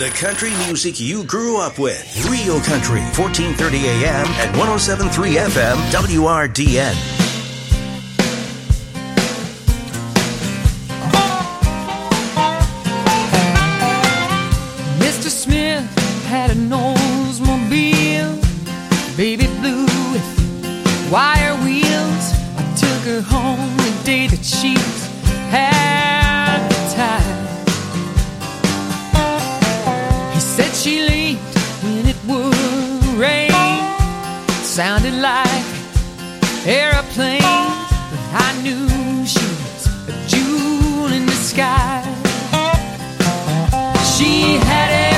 The country music you grew up with. Real Country, 1430 AM and 107.3 FM, WRDN. Mr. Smith had an Oldsmobile, baby blue with wire wheels. I took her home the day that she was advertised. He said she leaked when it would rain. Sounded like airplanes, but I knew she was a jewel in the sky. She had a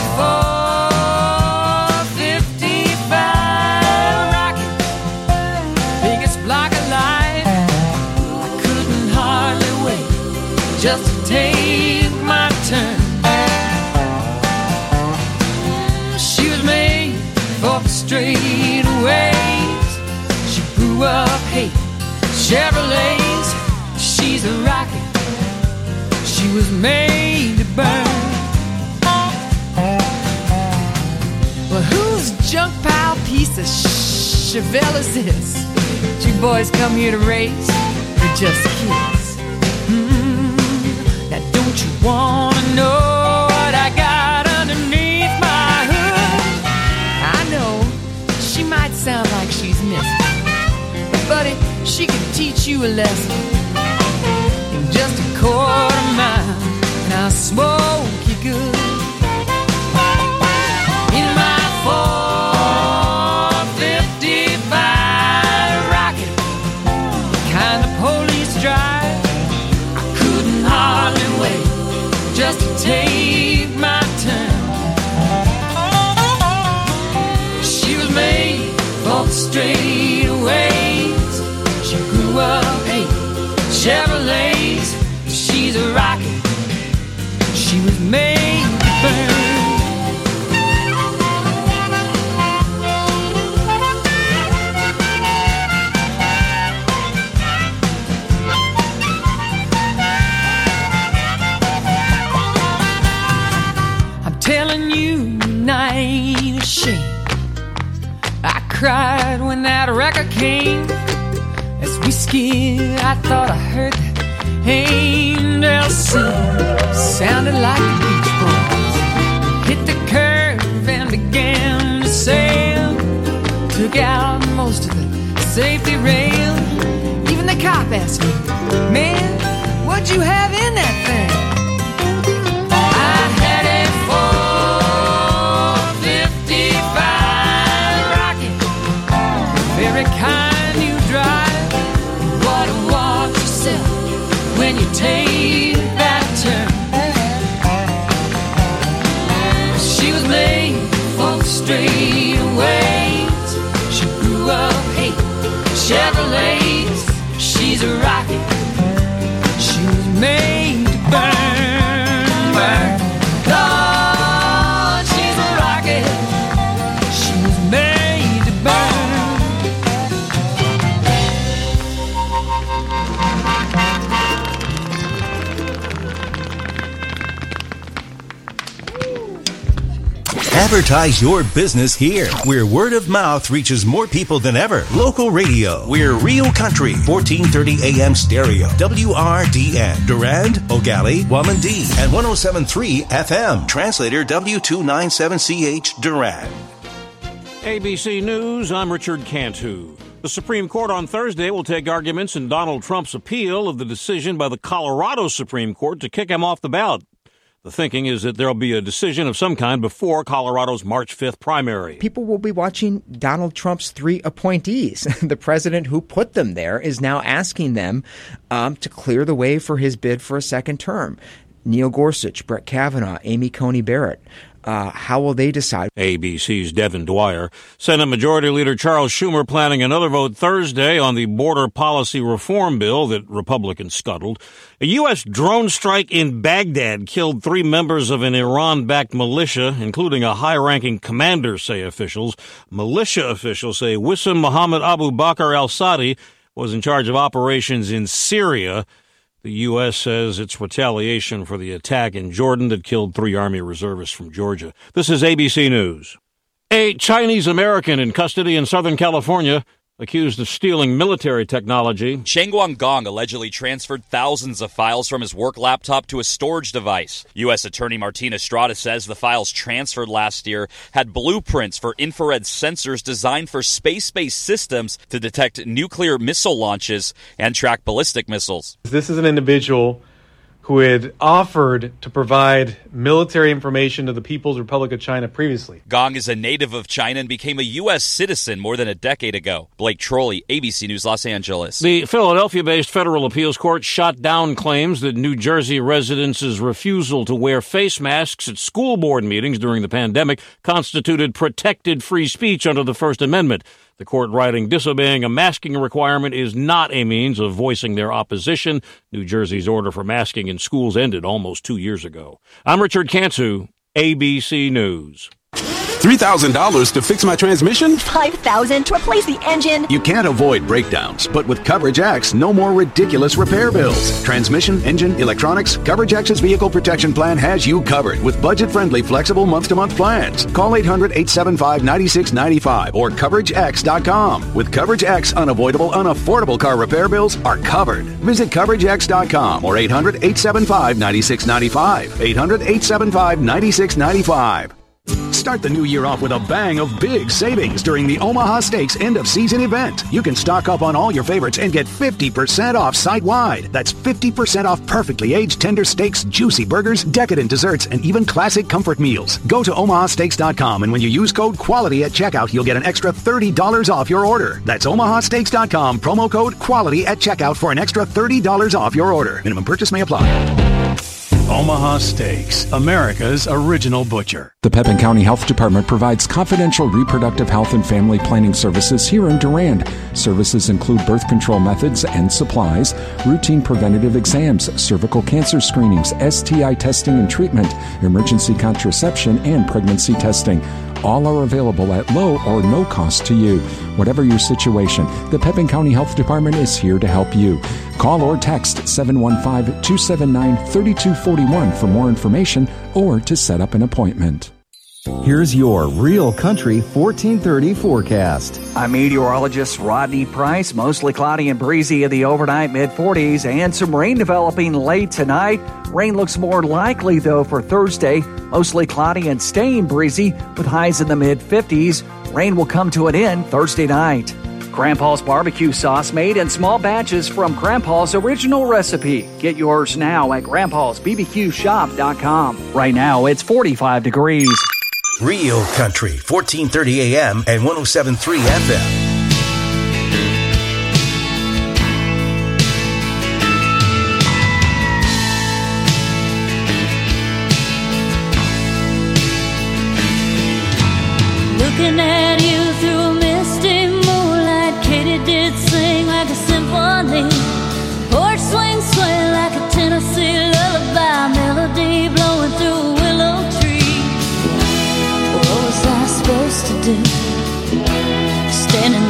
455 rocket, biggest block of life. I couldn't hardly wait just to take my turn. She was made for the straightaways. She grew up hating Chevrolets. She's a rocket. She was made to burn. Well, whose junk pile piece of Chevelle is this? Did you boys come here to race or just kiss? Now don't you wanna know what I got underneath my hood? I know she might sound like she's missing, but buddy, she can teach you a lesson in just a quarter mile. And I'll smoke you good. 455 rocket, kind of police drive. I couldn't hardly wait just to take my turn. She was made for the straightaways. She grew up hating Chevrolets. She's a rocket. She was made to burn. Telling you, I ain't ashamed. I cried when that record came. As we skied, I thought I heard that angel sing. Sounded like the Beach Boys. Hit the curve and began to sail. Took out most of the safety rail. Even the cop asked me, man, what'd you have in that thing? Every kind you drive, what to watch yourself when you take that turn. She was made for the straightaways. She grew up hating Chevrolets. She's a rocket. She was made to burn, burn. Lord, she's a rocket. She was made to burn. Advertise your business here, where word of mouth reaches more people than ever. Local radio. We're Real Country, 1430 AM stereo, WRDN, Durand, Ogali, Wamandee, and 107.3 FM. Translator W297CH, Durand. ABC News, I'm Richard Cantu. The Supreme Court on Thursday will take arguments in Donald Trump's appeal of the decision by the Colorado Supreme Court to kick him off the ballot. The thinking is that there'll be a decision of some kind before Colorado's March 5th primary. People will be watching Donald Trump's 3 appointees. The president who put them there is now asking them to clear the way for his bid for a second term. Neil Gorsuch, Brett Kavanaugh, Amy Coney Barrett. How will they decide? ABC's Devin Dwyer. Senate Majority Leader Charles Schumer planning another vote Thursday on the border policy reform bill that Republicans scuttled. A U.S. drone strike in Baghdad killed 3 members of an Iran-backed militia, including a high-ranking commander, say officials. Militia officials say Wissam Mohammed Abu Bakr al-Sadi was in charge of operations in Syria. The U.S. says it's retaliation for the attack in Jordan that killed 3 Army reservists from Georgia. This is ABC News. A Chinese American in custody in Southern California accused of stealing military technology. Cheng Guangdong allegedly transferred thousands of files from his work laptop to a storage device. U.S. Attorney Martin Estrada says the files transferred last year had blueprints for infrared sensors designed for space-based systems to detect nuclear missile launches and track ballistic missiles. This is an individual who had offered to provide military information to the People's Republic of China previously. Gong is a native of China and became a U.S. citizen more than a decade ago. Blake Trolley, ABC News, Los Angeles. The Philadelphia-based federal appeals court shot down claims that New Jersey residents' refusal to wear face masks at school board meetings during the pandemic constituted protected free speech under the First Amendment. The court writing, disobeying a masking requirement is not a means of voicing their opposition. New Jersey's order for masking in schools ended almost 2 years ago. I'm Richard Cantu, ABC News. $3,000 to fix my transmission? $5,000 to replace the engine? You can't avoid breakdowns, but with Coverage X, no more ridiculous repair bills. Transmission, engine, electronics, Coverage X's vehicle protection plan has you covered with budget-friendly, flexible month-to-month plans. Call 800-875-9695 or CoverageX.com. With Coverage X, unavoidable, unaffordable car repair bills are covered. Visit CoverageX.com or 800-875-9695. 800-875-9695. Start the new year off with a bang of big savings during the Omaha Steaks end-of-season event. You can stock up on all your favorites and get 50% off site-wide. That's 50% off perfectly aged tender steaks, juicy burgers, decadent desserts, and even classic comfort meals. Go to omahasteaks.com, and when you use code QUALITY at checkout, you'll get an extra $30 off your order. That's omahasteaks.com, promo code QUALITY at checkout for an extra $30 off your order. Minimum purchase may apply. Omaha Steaks, America's original butcher. The Pepin County Health Department provides confidential reproductive health and family planning services here in Durand. Services include birth control methods and supplies, routine preventative exams, cervical cancer screenings, STI testing and treatment, emergency contraception, and pregnancy testing. All are available at low or no cost to you. Whatever your situation, the Pepin County Health Department is here to help you. Call or text 715-279-3241 for more information or to set up an appointment. Here's your Real Country 1430 forecast. I'm meteorologist Rodney Price. Mostly cloudy and breezy in the overnight mid-40s and some rain developing late tonight. Rain looks more likely, though, for Thursday. Mostly cloudy and staying breezy with highs in the mid-50s. Rain will come to an end Thursday night. Grandpa's barbecue sauce made in small batches from Grandpa's original recipe. Get yours now at grandpa'sbbqshop.com. Right now, it's 45 degrees. Real Country, 1430 AM and 107.3 FM. Looking at you through a misty moonlight, Katie did sing like a symphony. Porch swing sway like a Tennessee lullaby, melody blowing through a willow tree. What was I supposed to do? Standing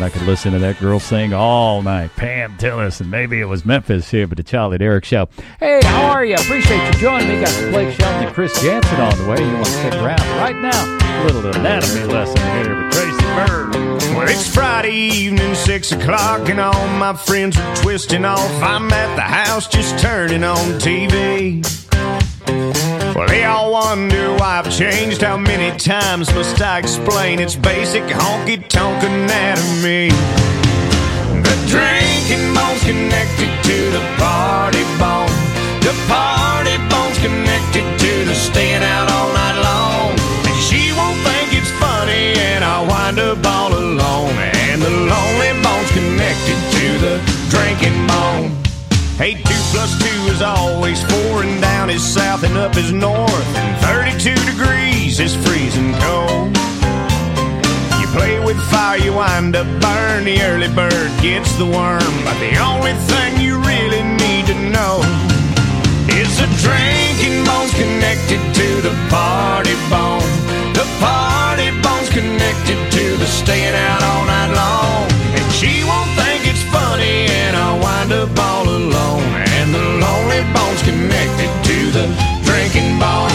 I could listen to that girl sing all night. Pam Tillis, and maybe it was Memphis here, but the Charlie Derrick Show. Hey, how are you? Appreciate you joining me. Got Blake Shelton and Chris Jansen on the way. You want to stick around right now? A little anatomy lesson here with Tracy Bird. Well, it's Friday evening, 6 o'clock, and all my friends are twisting off. I'm at the house just turning on TV. Well, they all wonder why I've changed. How many times must I explain? It's basic honky-tonk anatomy. The drinking bone's connected to the party bone. The party bone's connected to the staying out all night long. And she won't think it's funny, and I'll wind up all alone. And the lonely bone's connected to the drinking bone. Hey, 2 + 2 is always 4, and down is south and up is north, and 32 degrees is freezing cold. You play with fire, you wind up burn. The early bird gets the worm, but the only thing you really need to know is the drinking bone's connected to the party bone. The party bone's connected to the staying out all night long. And she won't think it's funny, and I'll wind up all alone. And the lonely bone's connected to the drinking bone.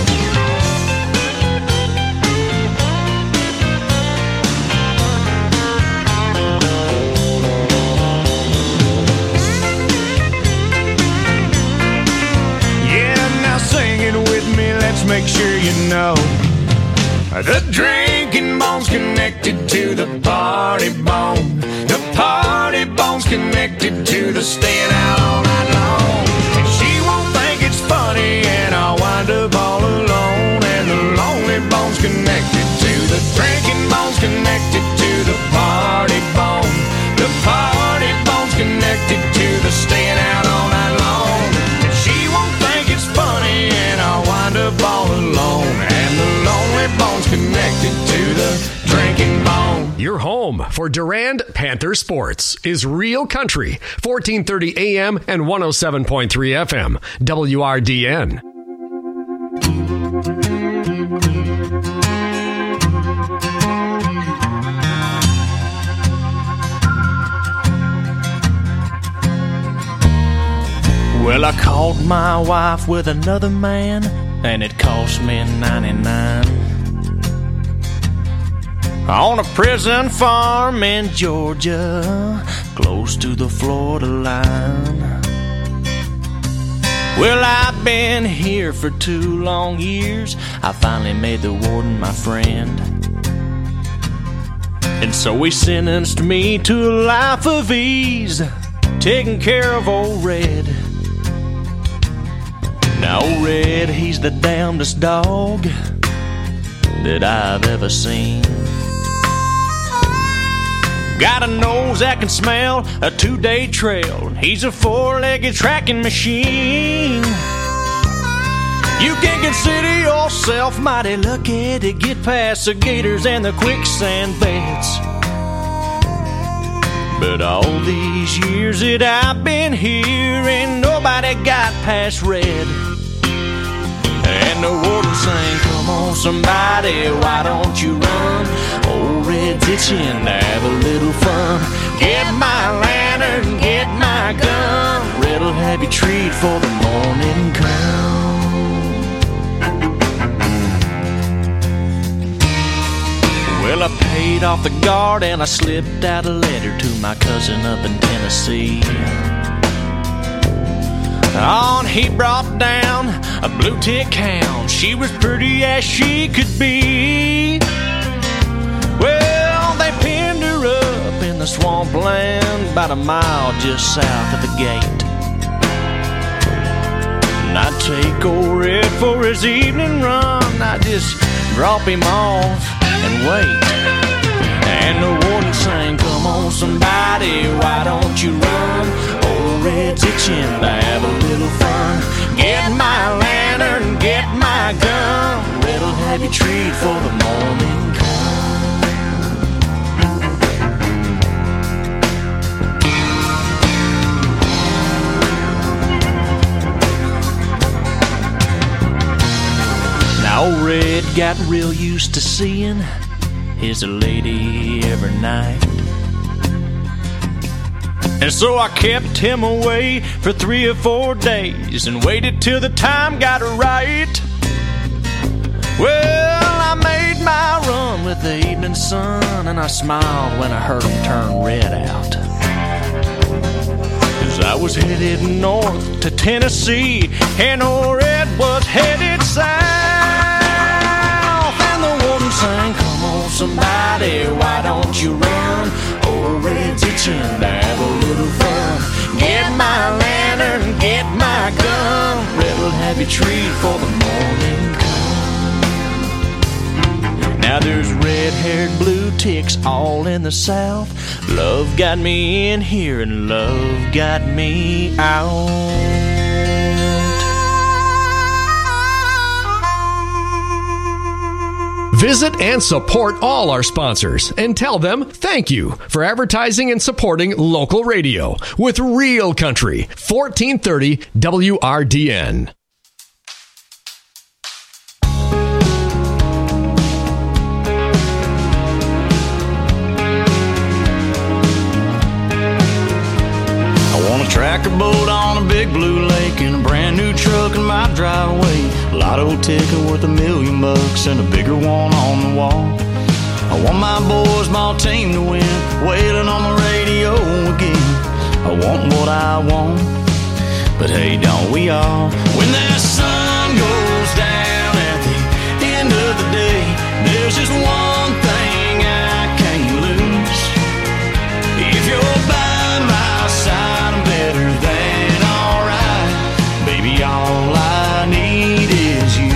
Make sure you know the drinking bone's connected to the party bone. The party bone's connected to the staying out all night long. And she won't think it's funny, and I'll wind up all alone. And the lonely bone's connected to the drinking bone's connected to the party bone. The party bone's connected to the staying out all night long. And she won't think it's funny, and I'll wind up all alone. And the lonely bone's connected to the drinking bone. Your home for Durand Panther Sports is Real Country, 1430 AM and 107.3 FM, WRDN. Well, I caught my wife with another man, and it cost me $99. On a prison farm in Georgia, close to the Florida line. Well, I've been here for 2 long years. I finally made the warden my friend. And so he sentenced me to a life of ease, taking care of old Red. Now old Red, he's the damnedest dog that I've ever seen. Got a nose that can smell a 2-day trail. He's a 4-legged tracking machine. You can consider yourself mighty lucky to get past the gators and the quicksand beds. But all these years that I've been here, ain't nobody got past Red. And the warden sang, come on somebody, why don't you run? Old Red's itching to have a little fun. Get my lantern, get my gun. Red'll have you treat for the morning come. Well, I paid off the guard and I slipped out a letter to my cousin up in Tennessee. On he brought down a blue tick hound. She was pretty as she could be. Well, they pinned her up in the swampland about a mile just south of the gate. And I'd take old Red for his evening run. I'd just drop him off and wait. And the warden sang, come on somebody, why don't you run? Old Red's itching to have a little fun. Get my lantern, get my gun. Red'll have you treat for the morning come. Now old Red got real used to seeing his lady every night. And so I kept him away for 3 or 4 days and waited till the time got right. Well, I made my run with the evening sun, and I smiled when I heard him turn red out. 'Cause I was headed north to Tennessee, and old Red was headed south. And the woman sang, "Come on, somebody, why don't you run? Old Red's itching to have a little fun. Get my lantern, get my gun. Red'll have you treated for the morning come." Now there's red-haired blue ticks all in the South. Love got me in here and love got me out. Visit and support all our sponsors and tell them thank you for advertising and supporting local radio with Real Country, 1430 WRDN. Tractor boat on a big blue lake and a brand new truck in my driveway. Lotto ticket worth $1 million and a bigger one on the wall. I want my boys, my team to win, wailing on the radio again. I want what I want, but hey, don't we all? When that sun goes down at the end of the day, there's just one thing I can't lose. If you're by my side, I'm better than alright. Baby, all I need is you.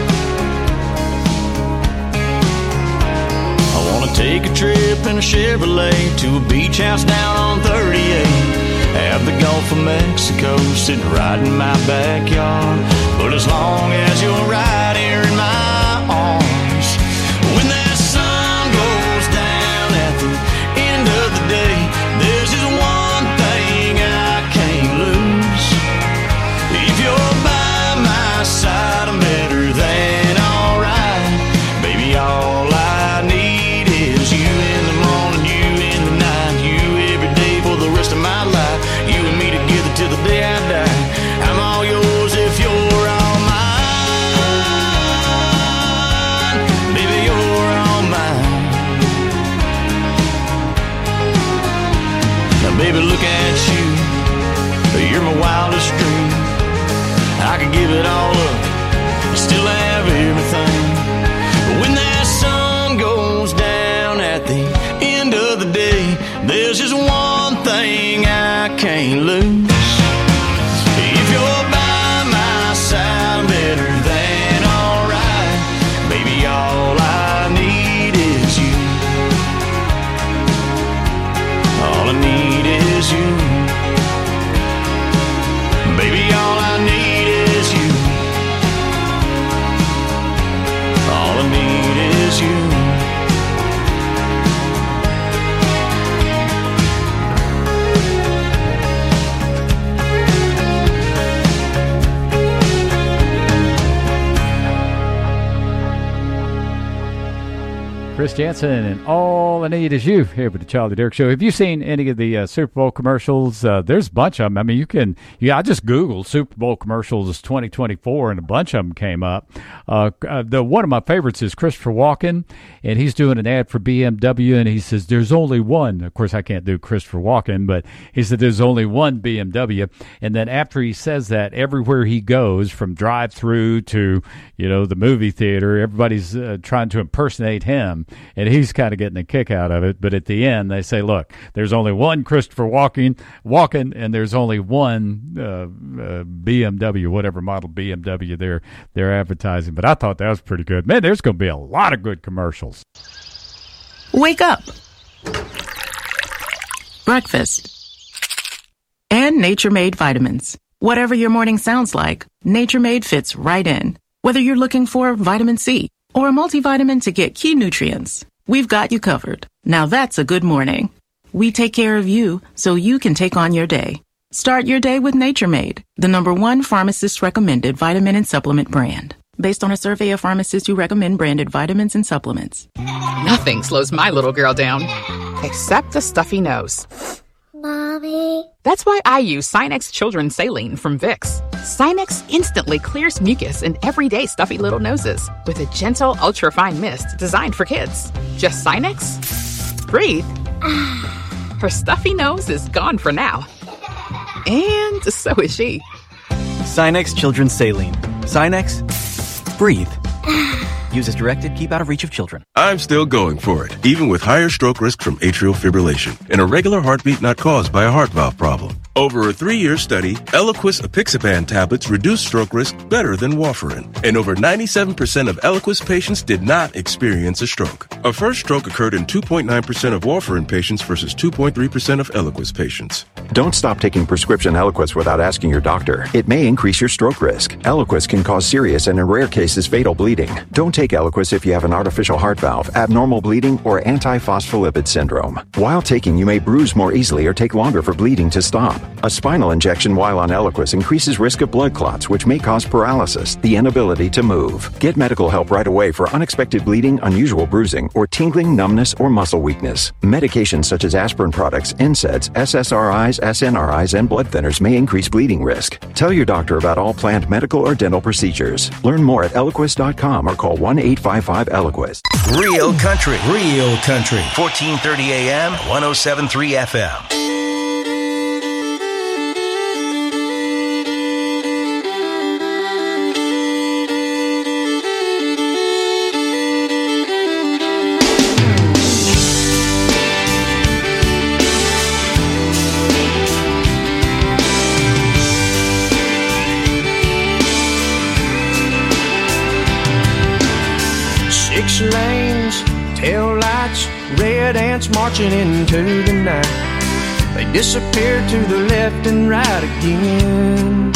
I wanna take a trip in a Chevrolet to a beach house down on 38. Have the Gulf of Mexico sitting right in my backyard. But as long as you're right here in my arms, when that sun goes down at the end of the day, there's just one thing I can't lose. If you're by my side, I'm better than alright. Baby, all I need is you in the morning, you in the night, you every day for the rest of my life. You and me together till the day I die. I'm all yours if you're all mine. Baby, you're all mine. Now, baby, look at you. You're my wildest dream. I could give it all up and still have everything. But when that sun goes down at the end of the day, there's just one thing I can't lose. If you're by my side, I'm better than alright. Baby, all I need is you. All I need is you. Baby, all I need is you. All I need is you. Chris Jansen and All I Need Is You here with the Charlie Derrick Show. Have you seen any of the Super Bowl commercials? There's a bunch of them. I mean, I just Googled Super Bowl commercials 2024 and a bunch of them came up. One of my favorites is Christopher Walken, and he's doing an ad for BMW, and he says, there's only one. Of course, I can't do Christopher Walken, but he said there's only one BMW. And then after he says that, everywhere he goes, from drive-through to, the movie theater, everybody's trying to impersonate him. And he's kind of getting a kick out of it. But at the end, they say, look, there's only one Christopher Walken, and there's only one BMW, whatever model BMW they're advertising. But I thought that was pretty good. Man, there's going to be a lot of good commercials. Wake up. Breakfast. And Nature Made vitamins. Whatever your morning sounds like, Nature Made fits right in. Whether you're looking for vitamin C or a multivitamin to get key nutrients, we've got you covered. Now that's a good morning. We take care of you so you can take on your day. Start your day with Nature Made, the #1 pharmacist-recommended vitamin and supplement brand. Based on a survey of pharmacists who recommend branded vitamins and supplements. Nothing slows my little girl down, except a stuffy nose. Mommy. That's why I use Sinex Children's Saline from Vicks. Sinex instantly clears mucus in everyday stuffy little noses with a gentle, ultra-fine mist designed for kids. Just Sinex? Breathe. Her stuffy nose is gone for now. And so is she. Sinex Children's Saline. Sinex, breathe. Use as directed. Keep out of reach of children. I'm still going for it, even with higher stroke risk from atrial fibrillation and a regular heartbeat not caused by a heart valve problem. Over a 3-year study, Eliquis apixaban tablets reduced stroke risk better than warfarin, and over 97% of Eliquis patients did not experience a stroke. A first stroke occurred in 2.9% of warfarin patients versus 2.3% of Eliquis patients. Don't stop taking prescription Eliquis without asking your doctor. It may increase your stroke risk. Eliquis can cause serious and in rare cases fatal bleeding. Don't take Eliquis if you have an artificial heart valve, abnormal bleeding, or antiphospholipid syndrome. While taking, you may bruise more easily or take longer for bleeding to stop. A spinal injection while on Eliquis increases risk of blood clots, which may cause paralysis, the inability to move. Get medical help right away for unexpected bleeding, unusual bruising, or tingling, numbness, or muscle weakness. Medications such as aspirin products, NSAIDs, SSRIs, SNRIs, and blood thinners may increase bleeding risk. Tell your doctor about all planned medical or dental procedures. Learn more at Eliquis.com or call 1-855-ELIQUIS. Real country, 1430 AM, 107.3 FM. Red ants marching into the night. They disappear to the left and right again.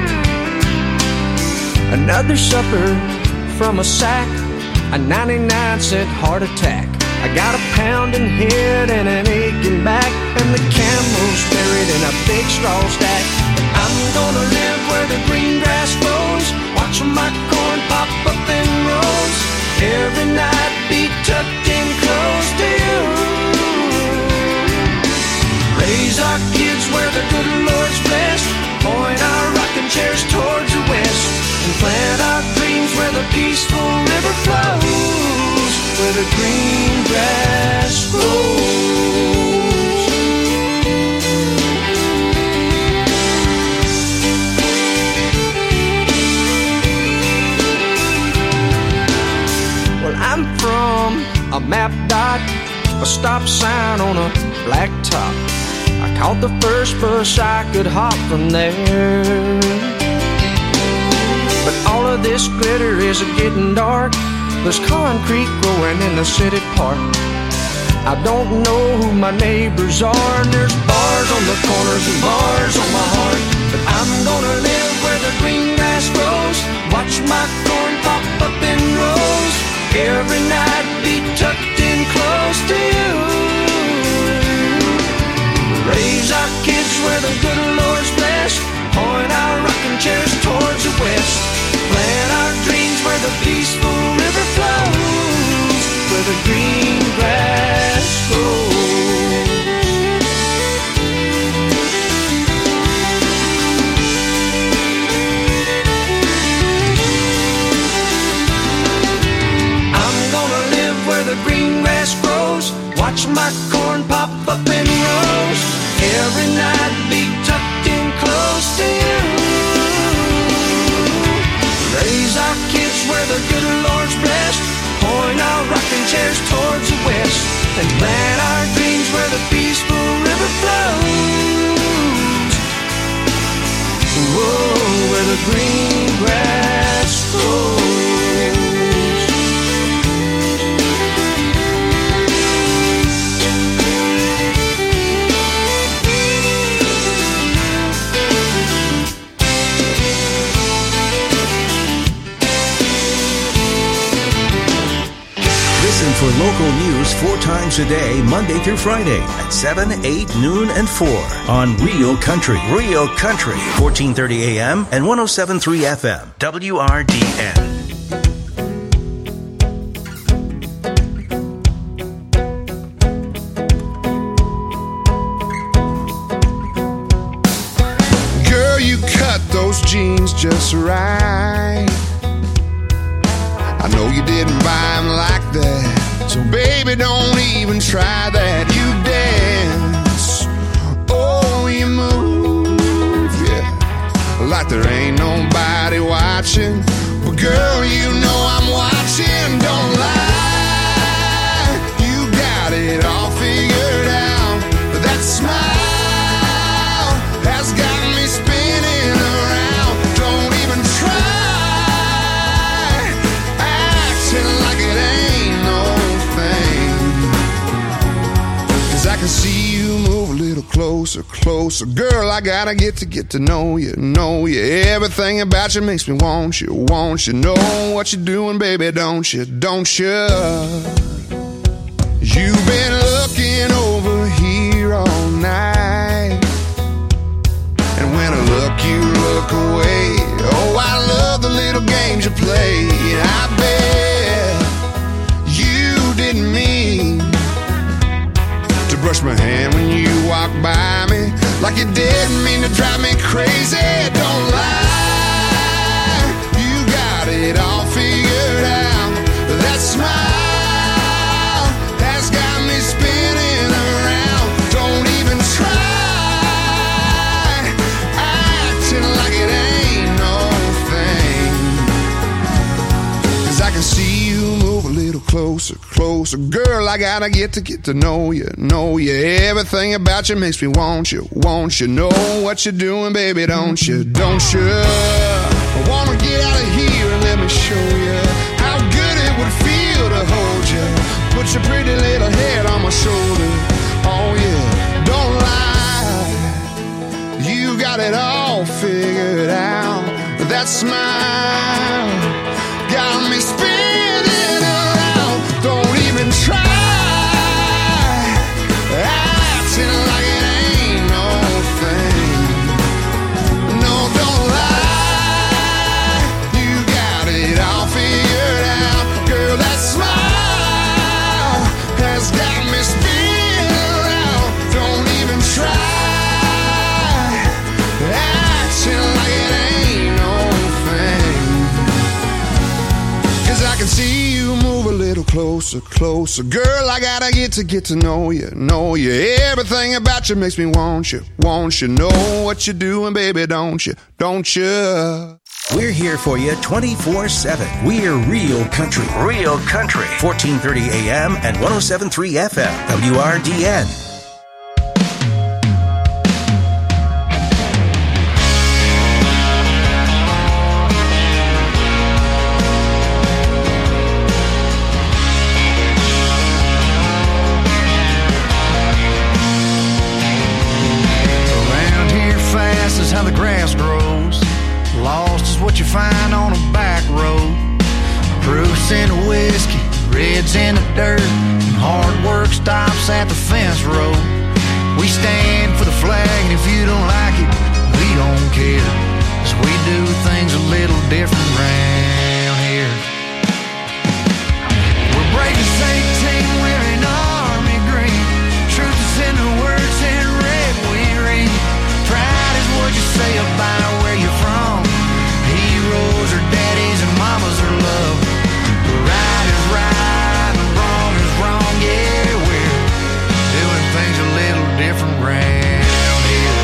Another supper from a sack, a 99-cent heart attack. I got a pounding head and an aching back, and the camel's buried in a big straw stack. I'm gonna live where the green grass grows, watching my corn pop up in rows. Every night be tucked in close to you. Raise our kids where the good Lord's blessed. Point our rocking chairs towards the west. And plant our dreams where the peaceful river flows, where the green grass grows. I'm from a map dot, a stop sign on a black top. I caught the first bus I could hop from there. But all of this glitter is getting dark. There's concrete growing in the city park. I don't know who my neighbors are, and there's bars on the corners and bars on my heart. But I'm gonna live where the green grass grows, watch my corn pop up in rows. Every night be tucked in close to you. Raise our kids where the good Lord's blessed. Point our rocking chairs towards the west. Plant our dreams where the peaceful river flows, where the green grass grows. The green grass grows, watch my corn pop up in rows. Every night be tucked in close to you. Raise our kids where the good Lord's blessed. Point our rocking chairs towards the west. And plant our dreams where the peaceful river flows. Whoa, where the green grass grows. Listen for local news 4 times a day, Monday through Friday at 7, 8, noon, and 4 on Real Country. Real Country, 1430 AM and 107.3 FM, WRDN. just right. I know you didn't buy him like that, so baby, don't even try that. You dance, oh, you move, yeah, like there ain't nobody watching. But girl, you know I'm watching, don't lie. You got it all figured out, but that smile has got me spinning around. Don't even try acting like it ain't no thing, 'cause I can see you move a little closer, closer. Girl, I gotta get to know you, know you. Everything about you makes me want you, want you. Know what you're doing, baby, don't you, don't you? You've been looking over here all night, and when I look, you look away. Oh, I love the little games you play. I bet you didn't mean to brush my hand when you walk by me, like you didn't mean to drive me crazy. Don't lie, you got it all figured out. That smile has got me spinning around. Don't even try acting like it ain't no thing, 'cause I can see you move a little closer, closer. Girl, I gotta get to know you, know you. Everything about you makes me want you, want you. Know what you're doing, baby, don't you, don't you? I wanna get out of here and let me show you how good it would feel to hold you. Put your pretty little head on my shoulder. Oh yeah, don't lie, you got it all figured out. That smile got me spinning around. Don't even try acting like it ain't no thing. No, don't lie, you got it all figured out. Girl, that smile has got me spinning around. Don't even try acting like it ain't no thing, 'cause I can see you move a little closer, closer. Girl, I gotta get to know you, know you. Everything about you makes me want you, want you. Know what you're doing, baby, don't you, don't you? We're here for you 24/7. We're Real Country. Real Country. 1430 AM and 107.3 FM. WRDN. How the grass grows. Lost is what you find on a back road. Proofs in the whiskey, reds in the dirt, and hard work stops at the fence road. We stand for the flag, and if you don't like it, we don't care, 'cause we do things a little different round here. We're brave as 18, wearing army green. Truth is in the words in red we read. Pride is what you say about where you're from. Heroes are daddies and mamas are love. Right is right and wrong is wrong. Yeah, we're doing things a little different round here.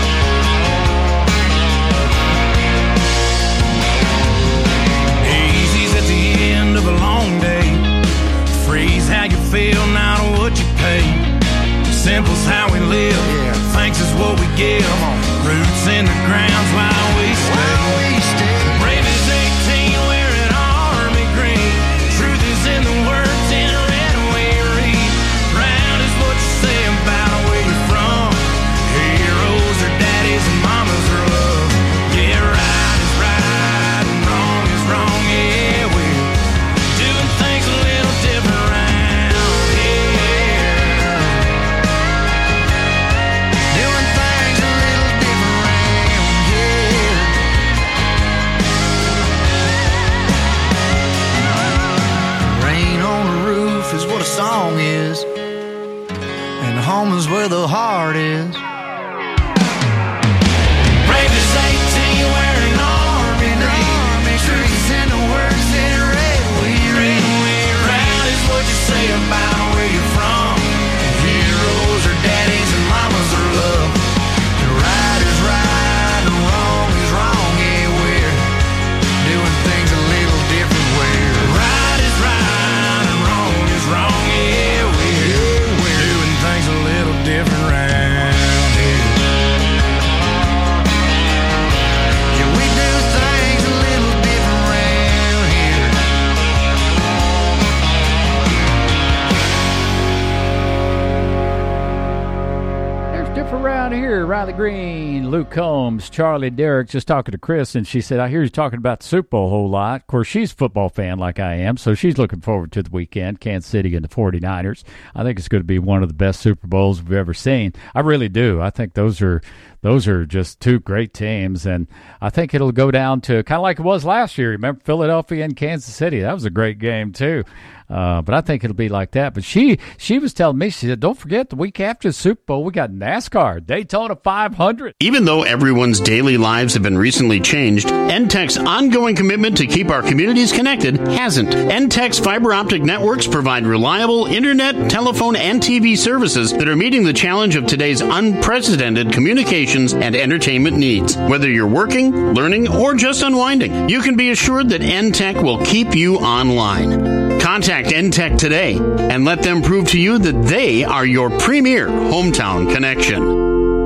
Easy's at the end of a long day. Freeze how you feel, not what you pay. Simple's how we live. Thanks is what we give. Roots in the ground's why we stay. Brave as 18, wearing army green. Truth is in the words in red we read. Proud is what you say about where you're from. Heroes are daddies and mamas are love. Yeah, right is right and wrong is wrong. Yeah, we're doing things a little different round here. Doing things a little different round here. Rain on the roof is what a song is, and home is where the heart is. Brave as 18, wearing army down here, Riley Green, Luke Combs, Charlie Derrick, just talking to Chris, and she said, I hear you talking about the Super Bowl a whole lot. Of course, she's a football fan like I am, so she's looking forward to the weekend, Kansas City and the 49ers. I think it's going to be one of the best Super Bowls we've ever seen. I really do. I think those are just two great teams, and I think it'll go down to kind of like it was last year. Remember Philadelphia and Kansas City? That was a great game, too. But I think it'll be like that. But she was telling me, she said, don't forget, the week after the Super Bowl, we got NASCAR, Daytona 500. Even though everyone's daily lives have been recently changed, NTEC's ongoing commitment to keep our communities connected hasn't. NTEC's fiber optic networks provide reliable internet, telephone, and TV services that are meeting the challenge of today's unprecedented communications and entertainment needs. Whether you're working, learning, or just unwinding, you can be assured that NTEC will keep you online. Contact NTEC today and let them prove to you that they are your premier hometown connection.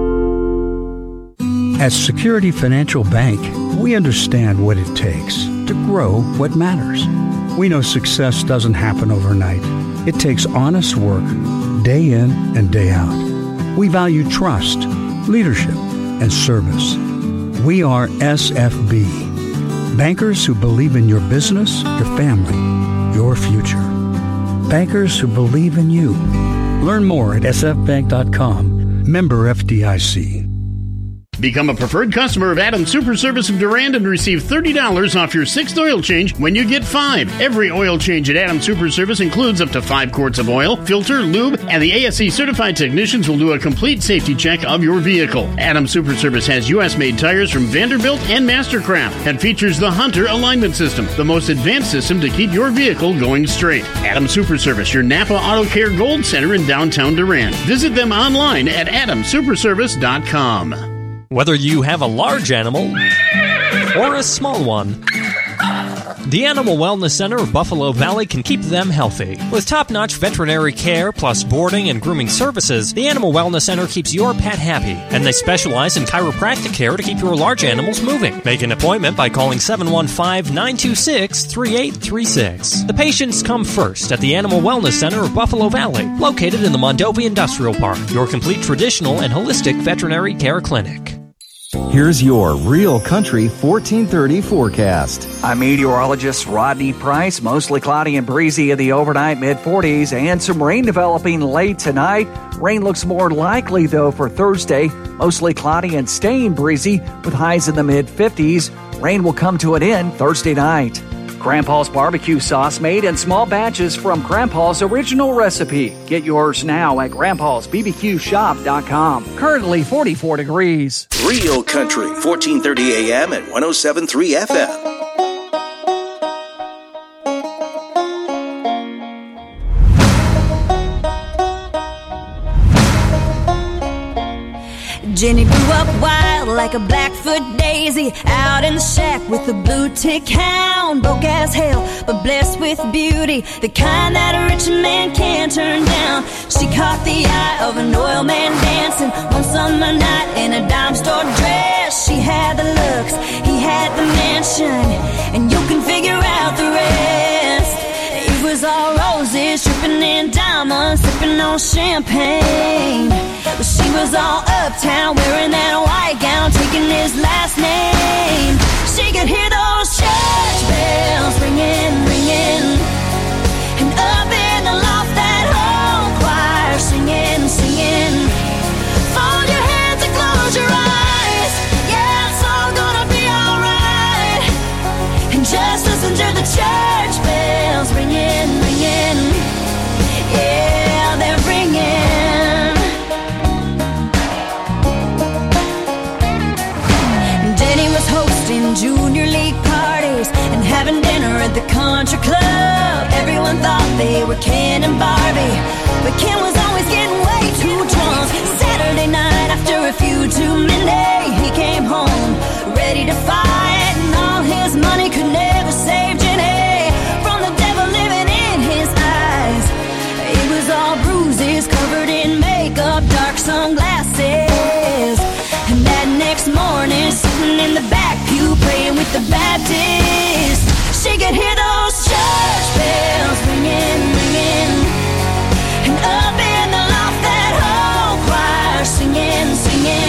At Security Financial Bank, we understand what it takes to grow what matters. We know success doesn't happen overnight. It takes honest work, day in and day out. We value trust, leadership, and service. We are SFB, bankers who believe in your business, your family, your future. Bankers who believe in you. Learn more at sfbank.com. Member FDIC. Become a preferred customer of Adams Super Service of Durand and receive $30 off your 6th oil change when you get 5. Every oil change at Adams Super Service includes up to 5 quarts of oil, filter, lube, and the ASE certified technicians will do a complete safety check of your vehicle. Adams Super Service has U.S.-made tires from Vanderbilt and Mastercraft and features the Hunter alignment system, the most advanced system to keep your vehicle going straight. Adams Super Service, your Napa Auto Care Gold Center in downtown Durand. Visit them online at adamsuperservice.com. Whether you have a large animal or a small one, the Animal Wellness Center of Buffalo Valley can keep them healthy. With top-notch veterinary care plus boarding and grooming services, the Animal Wellness Center keeps your pet happy, and they specialize in chiropractic care to keep your large animals moving. Make an appointment by calling 715-926-3836. The patients come first at the Animal Wellness Center of Buffalo Valley, located in the Mondovi Industrial Park, your complete traditional and holistic veterinary care clinic. Here's your Real Country 1430 forecast. I'm meteorologist Rodney Price. Mostly cloudy and breezy in the overnight mid-40s and some rain developing late tonight. Rain looks more likely, though, for Thursday. Mostly cloudy and staying breezy with highs in the mid-50s. Rain will come to an end Thursday night. Grandpa's barbecue sauce made in small batches from Grandpa's original recipe. Get yours now at grandpa'sbbqshop.com. Currently 44 degrees. Real Country, 1430 AM and 107.3 FM. Jenny grew up wild like a Blackfoot daisy, out in the shack with a blue tick hound. Broke as hell, but blessed with beauty, the kind that a rich man can't turn down. She caught the eye of an oil man dancing one summer night in a dime store dress. She had the looks, he had the mansion, and you can figure out the rest. It was all roses, dripping in diamonds, sipping on champagne. But she was all uptown, wearing that white gown, taking his last name. She could hear those church bells ringing, ringing, and up in the loft that whole choir singing, singing. Fold your hands and close your eyes, yeah, it's all gonna be alright. And just listen to the church bells ringing, ringing, yeah, they're ringing. Hosting junior league parties and having dinner at the country club. Everyone thought they were Ken and Barbie, but Ken was always getting way too drunk. Saturday night after a few too many, he came home ready to fight, and all his money could never save Jenny from the devil living in his eyes. It was all bruises, covered in makeup, dark sunglasses. And that next morning, sitting in the back pew, praying with the Baptist, she could hear those church bells ringing, ringing, and up in the loft that whole choir singing, singing.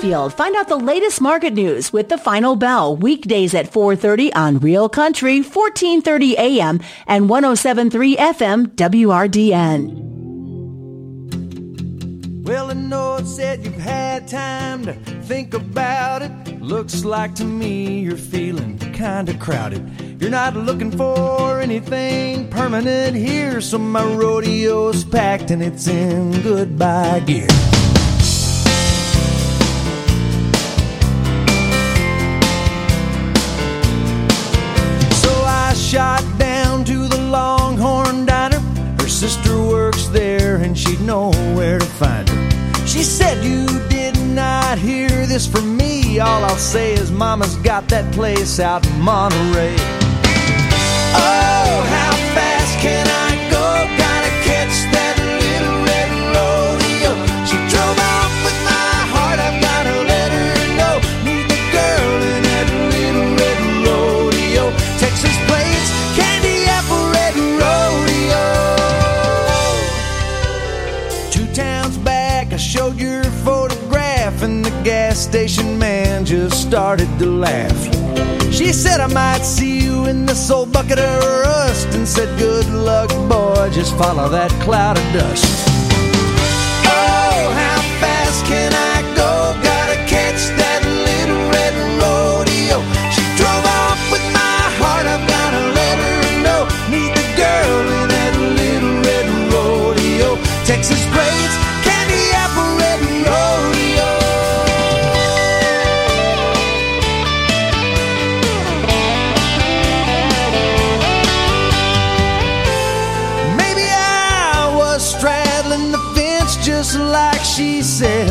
Smithfield. Find out the latest market news with The Final Bell, weekdays at 4:30 on Real Country, 1430 AM and 107.3 FM WRDN. Well, I know it said you've had time to think about it. Looks like to me you're feeling kinda crowded. You're not looking for anything permanent here, so my rodeo's packed and it's in goodbye gear. So I shot down to the Longhorn Diner. Her sister works there and she'd know where to find her. She said, you did not hear this from me. All I'll say is Mama's got that place out in Monterey. Oh, how fast can I go? Gotta catch that little red rodeo. She drove off with my heart, I've gotta let her know. Meet the girl in that little red rodeo. Texas plains, candy apple red rodeo. 2 towns back, I showed your photograph, and the gas station man just started to laugh. She said, I might see you in this old bucket of rust, and said, good luck, boy, just follow that cloud of dust. Oh, how fast can I go? Gotta catch that little red rodeo. She drove off with my heart, I've gotta let her know. Meet the girl in that little red rodeo. Texas plains, candy apple red rodeo. Just like she said,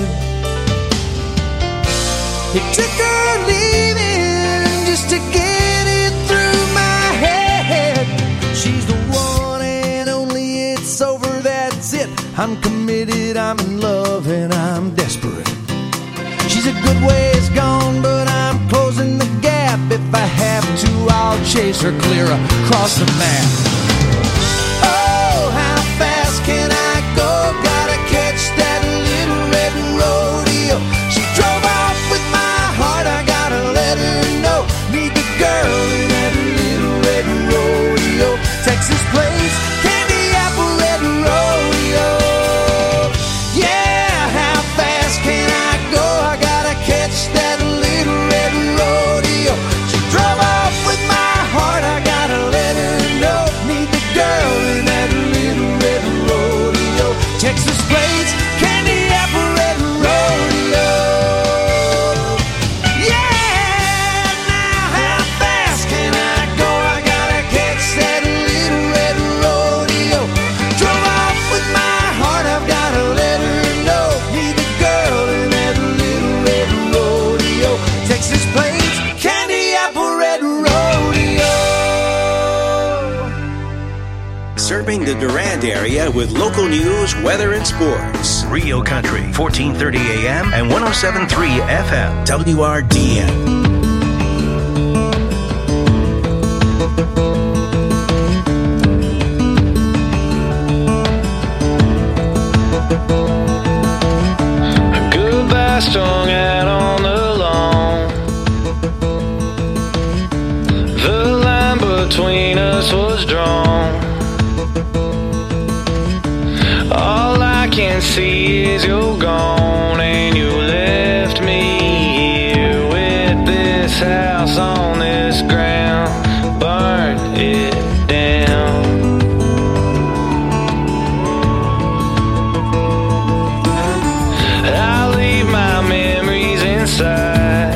it took her leaving just to get it through my head. She's the one and only, it's over, that's it. I'm committed, I'm in love, and I'm desperate. She's a good ways gone, but I'm closing the gap. If I have to, I'll chase her clear across the map. Oh, how fast can I go? Gotta catch that little red rodeo. She drove off with my heart, I gotta let her know. Meet the girl in that little red rodeo. Texas plains, candy apple red rodeo. Yeah, how fast can I go? I gotta catch that little red rodeo. She drove off with my heart, I gotta let her know. Meet the girl in that little red rodeo. Texas plains, candy apple red rodeo. Yeah, now how fast can I go? I gotta catch that little red rodeo. Drove off with my heart, I've gotta let her know. Meet the girl in that little red rodeo. Texas plains, candy apple red rodeo. Serving the Durand area with local news, weather, and sports. Rio Country, 1430 AM and 107.3 FM, WRDN. Goodbye strung out on the lawn. The line between us was drawn. All I can see is you're gone, and you left me here with this house on this ground. Burn it down. I leave my memories inside,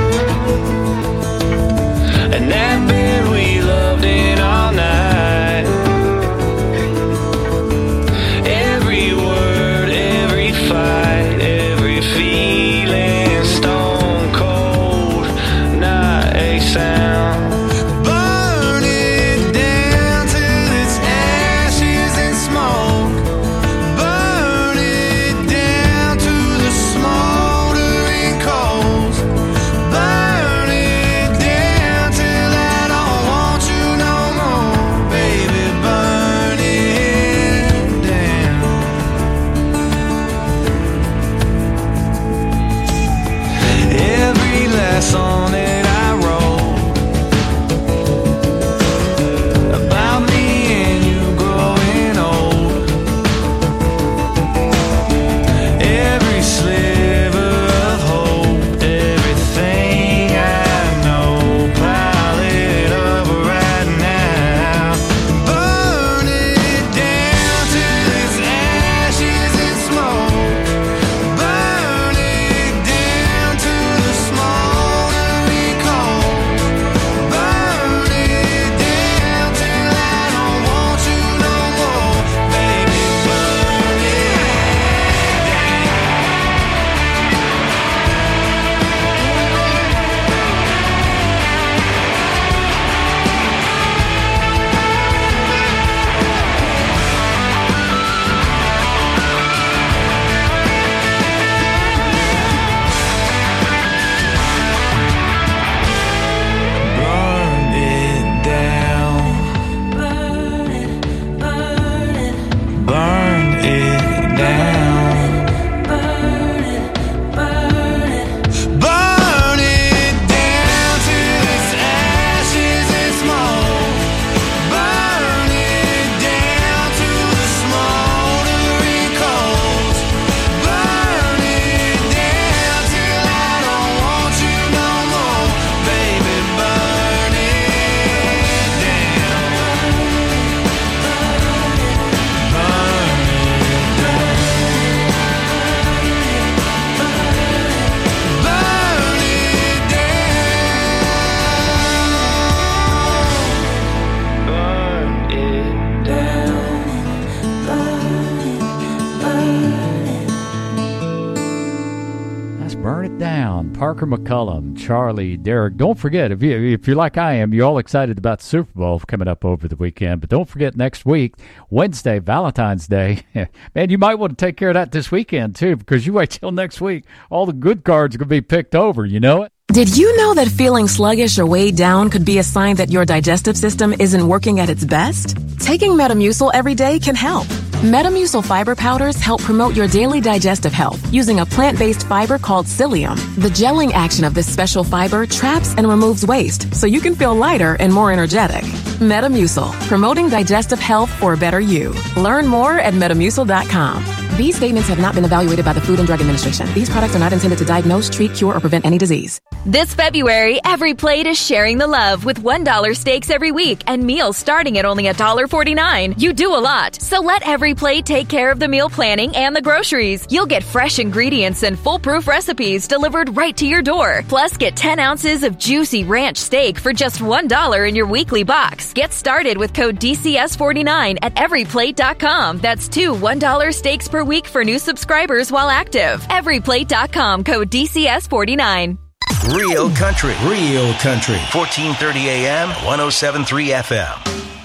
and that bed we loved in all night. Every word, every fight, every feeling, stone cold, not a sound. down. Parker McCullum, Charlie, Derek. Don't forget, if you're like I am, you're all excited about the Super Bowl coming up over the weekend. But don't forget, next week, Wednesday, Valentine's Day. Man, you might want to take care of that this weekend, too, because you wait till next week. All the good cards are going to be picked over, you know it? Did you know that feeling sluggish or weighed down could be a sign that your digestive system isn't working at its best? Taking Metamucil every day can help. Metamucil fiber powders help promote your daily digestive health using a plant-based fiber called psyllium. The gelling action of this special fiber traps and removes waste so you can feel lighter and more energetic. Metamucil, promoting digestive health for a better you. Learn more at Metamucil.com. These statements have not been evaluated by the Food and Drug Administration. These products are not intended to diagnose, treat, cure, or prevent any disease. This February, Every Plate is sharing the love with $1 steaks every week and meals starting at only $1.49. You do a lot, so let Every Plate take care of the meal planning and the groceries. You'll get fresh ingredients and foolproof recipes delivered right to your door. Plus, get 10 ounces of juicy ranch steak for just $1 in your weekly box. Get started with code DCS49 at everyplate.com. That's 2 $1 steaks per week for new subscribers while active. Everyplate.com, code DCS49. Real country. 1430 AM, 107.3 FM.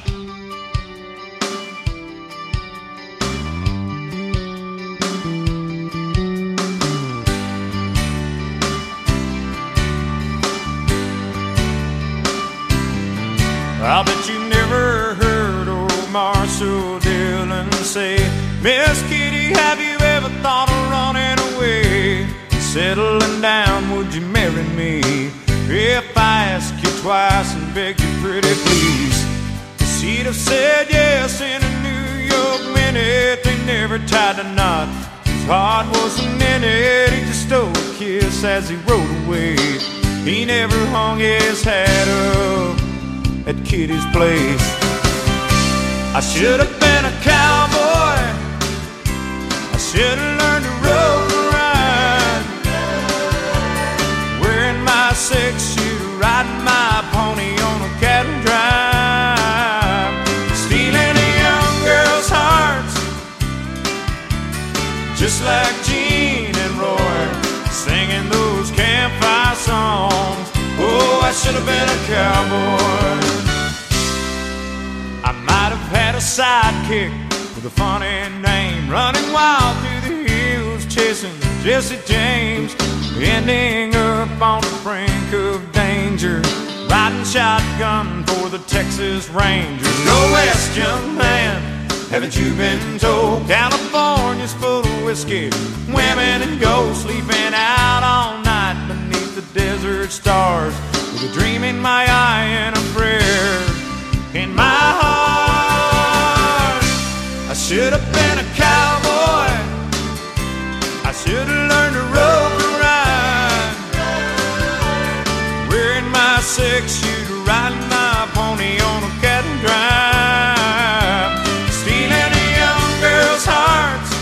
I bet you never heard old Marshall Dillon say, Miss Kitty, have you ever thought of running away? Settling down, would you marry me? If I ask you twice and beg you pretty please. She'd have said yes in a New York minute. They never tied a knot, his heart wasn't in it. He just stole a kiss as he rode away. He never hung his hat up at Kitty's place. I should have been a cowboy, I should have learned to rope and ride, wearing my six-shooter, riding my pony on a cattle drive, stealing a young girl's hearts, just like Gene and Roy, singing those campfire songs. Oh, I should have been a cowboy. I might have had a sidekick with a funny name, running wild through the hills, chasing Jesse James, ending up on the brink of danger, riding shotgun for the Texas Rangers. Go west, young man, haven't you been told? California's full of whiskey, women and gold, sleeping out all night beneath the desert stars, with a dream in my eye and a prayer in my heart. I should have been a cowboy, I should have learned to rope and ride, wearing my six-shooter, riding my pony on a cattle drive, stealing a young girl's hearts,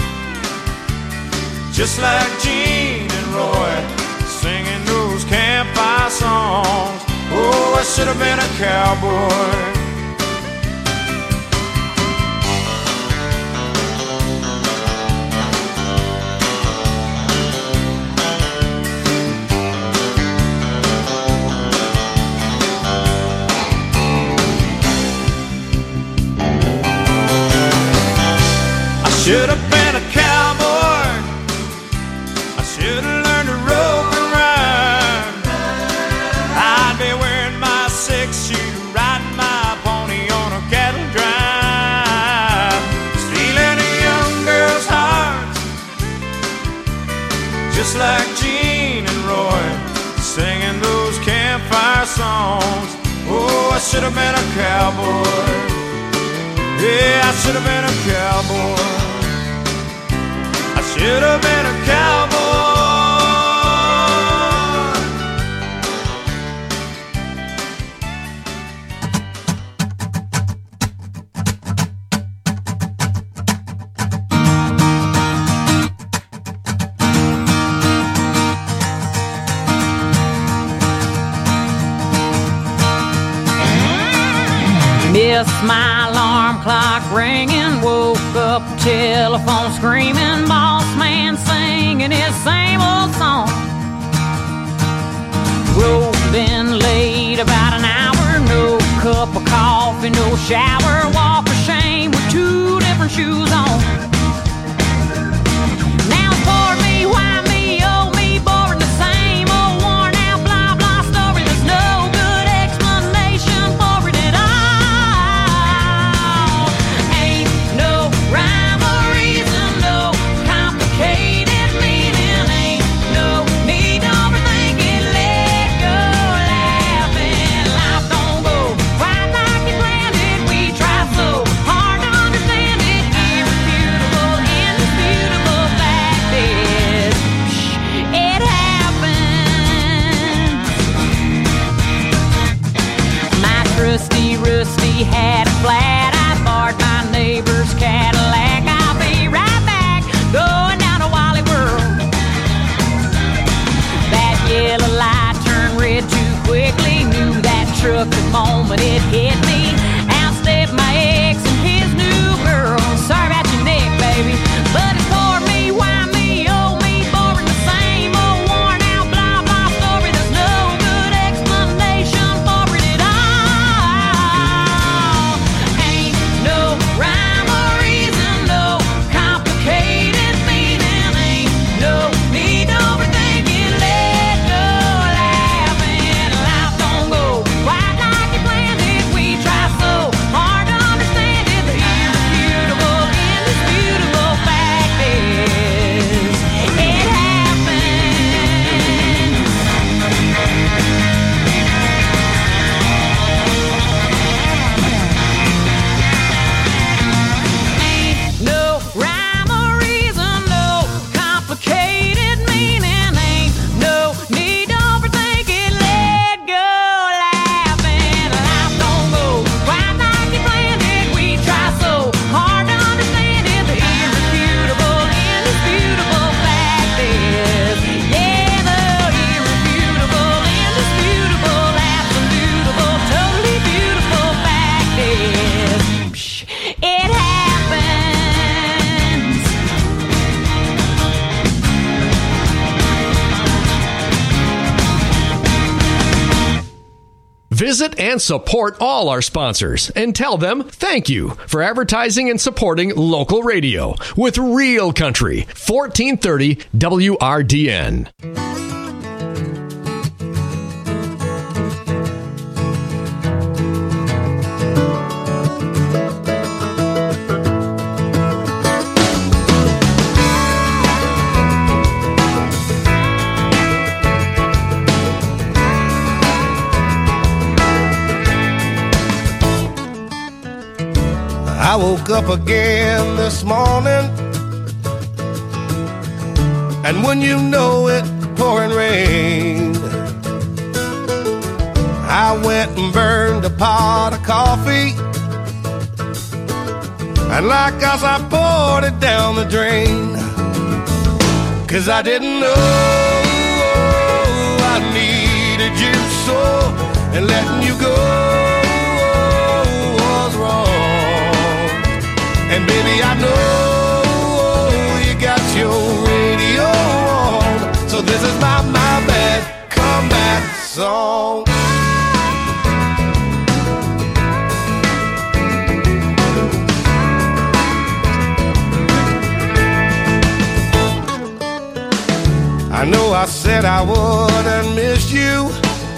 just like Gene and Roy, singing those campfire songs. Oh, I should have been a cowboy. I should have been a cowboy, I should have learned to rope and ride, I'd be wearing my six-shooter, riding my pony on a cattle drive, stealing a young girl's hearts, just like Gene and Roy, singing those campfire songs. Oh, I should have been a cowboy. Yeah, I should have been a cowboy. I should have been a cowboy. Missed my alarm clock ringing, woke up, telephone screaming, boss man singing his same old song. No shower, walk of shame with two different shoes on. Now it's for me, why me, oh me, boring the same old worn out blah blah story. There's no good explanation for it at all. Ain't no rhyme or reason, no complicated meaning. Ain't no need to overthink it, let go laughing. Life don't go quite like you planned it. We try so hard to understand it. Irrefutable, indisputable fact is, it happens. My trusty rusty had a flat. I borrowed my neighbor's Cadillac. I'll be right back, going down to Wally World. That yellow light turned red too quickly. Knew that truck the moment it hit me. Outstepped my ex and his new girl. Sorry about your neck, baby, but it's for me, why me, oh me, boring the same old worn out blah blah story. There's no good explanation for it at all. Ain't no rhyme or reason, no complicated meaning. Ain't no need to overthink it, let go laughing. Life don't go quite like you planned it. We try so hard to understand it. The irrefutable, indisputable fact is, it happens. Ain't no rhyme or reason, no complicated meaning. Ain't no need to overthink it, let go laughing. Life don't go quite like you planned it. We try so hard to understand it. The irrefutable, indisputable fact is, yeah, the irrefutable, indisputable, absolutable, totally beautiful fact is, it happens. Visit and support all our sponsors and tell them thank you for advertising and supporting local radio with Real Country 1430 WRDN. I woke up again this morning, and when you know it, pouring rain. I went and burned a pot of coffee, and like us I poured it down the drain. 'Cause I didn't know I needed you so, and letting you go was wrong. And baby, I know you got your radio on, so this is my bad comeback song. I know I said I wouldn't miss you,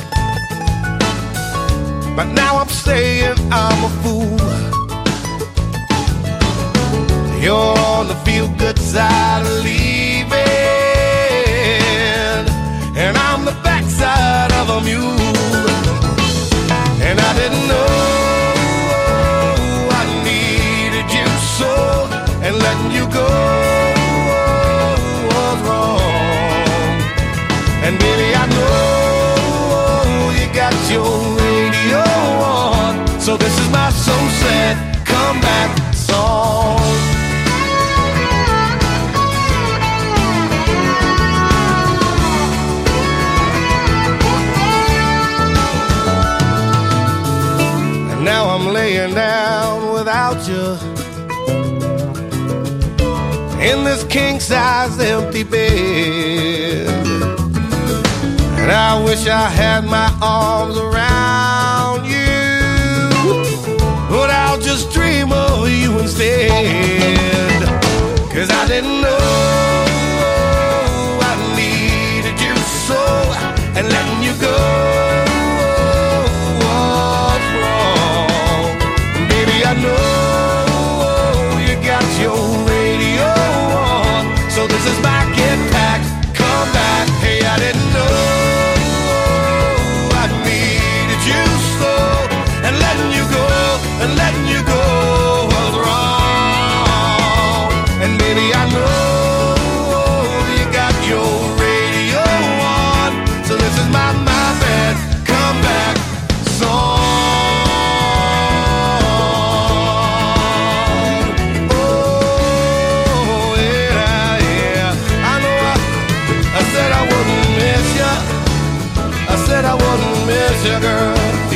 but now I'm saying I'm a fool. You're on the feel-good side of leaving, and I'm the backside of a mule. And I didn't know I needed you so, and letting you go was wrong. And baby, I know you got your radio on, so this is my so sad comeback song. Now I'm laying down without you in this king-size empty bed, and I wish I had my arms around you, but instead. 'Cause I didn't know I needed you so, and letting you go was wrong. Baby, I know you got your radio on, so this is my get back, come back. Hey, I didn't know I needed you so, and letting you go was wrong. And baby, I know you got your radio on, so this is my bad comeback song. Oh yeah, I know I said I wouldn't miss you. I said I wouldn't miss you, girl.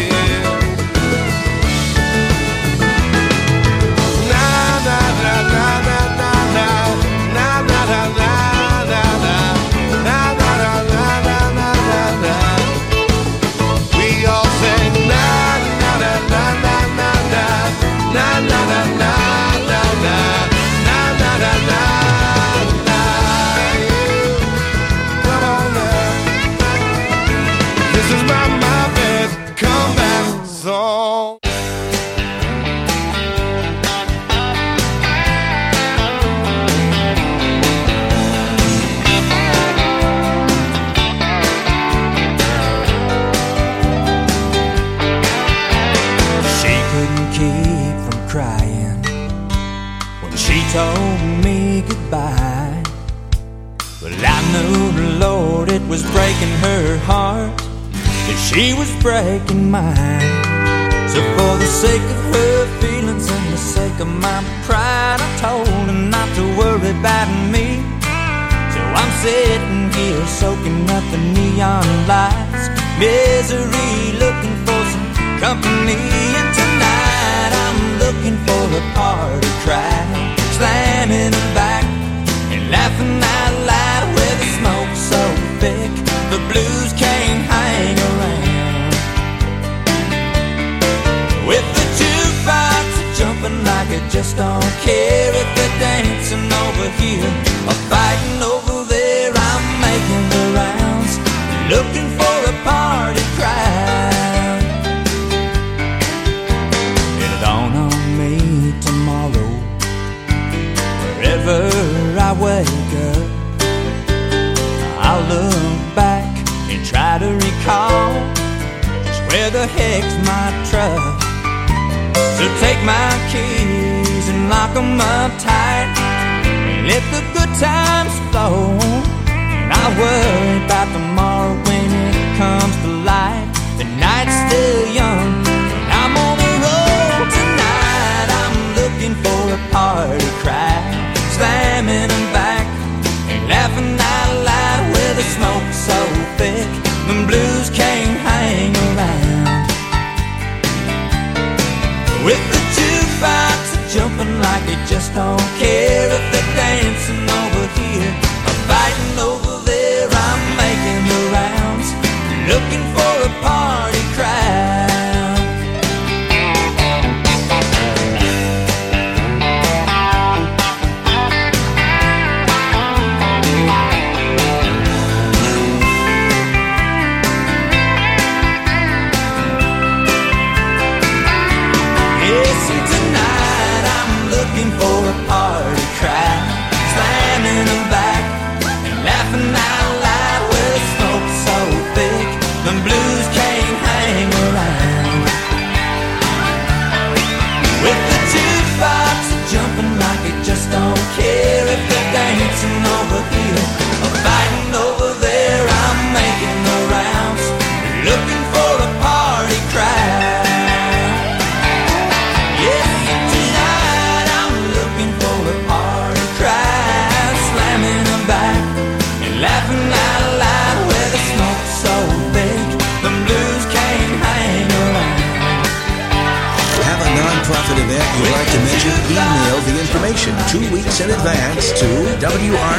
Told me goodbye. Well, I knew the Lord, it was breaking her heart, and she was breaking mine. So for the sake of her feelings and the sake of my pride, I told her not to worry about me. So I'm sitting here soaking up the neon lights, misery, looking for some company. And tonight I'm looking for a party cry, slamming her back and laughing out loud with the smoke so thick the blues can't hang around. With the jukebox jumping like it just don't care if they're dancing over here or fighting over there. I'm making the rounds, looking for a party crowd. It'll dawn on me tomorrow, wherever I wake up, I'll look back and try to recall just where the heck's my truck. So take my keys and lock 'em up tight, and let the good times flow. And I'll worry about tomorrow when it comes to light. The night's still young, and I'm on the road tonight. I'm looking for a party crowd, slamming them back and laughing out loud with the smoke so thick the blues can't hang around. With the jukebox jumping like it just don't care if they're dancing over here or fighting over there. I'm making the rounds, looking for a party crowd. For a party crowd, slamming them back and laughing out loud with smoke so thick the blues can't hang around. With the jukebox jumping like it just don't care if they're dancing over here or fighting over there. I'm making the rounds, looking for a party crowd. Laughing out loud with the smoke so big the blues can't hang around. Have a non-profit event you'd like to mention? Email the information 2 weeks in advance to WRDN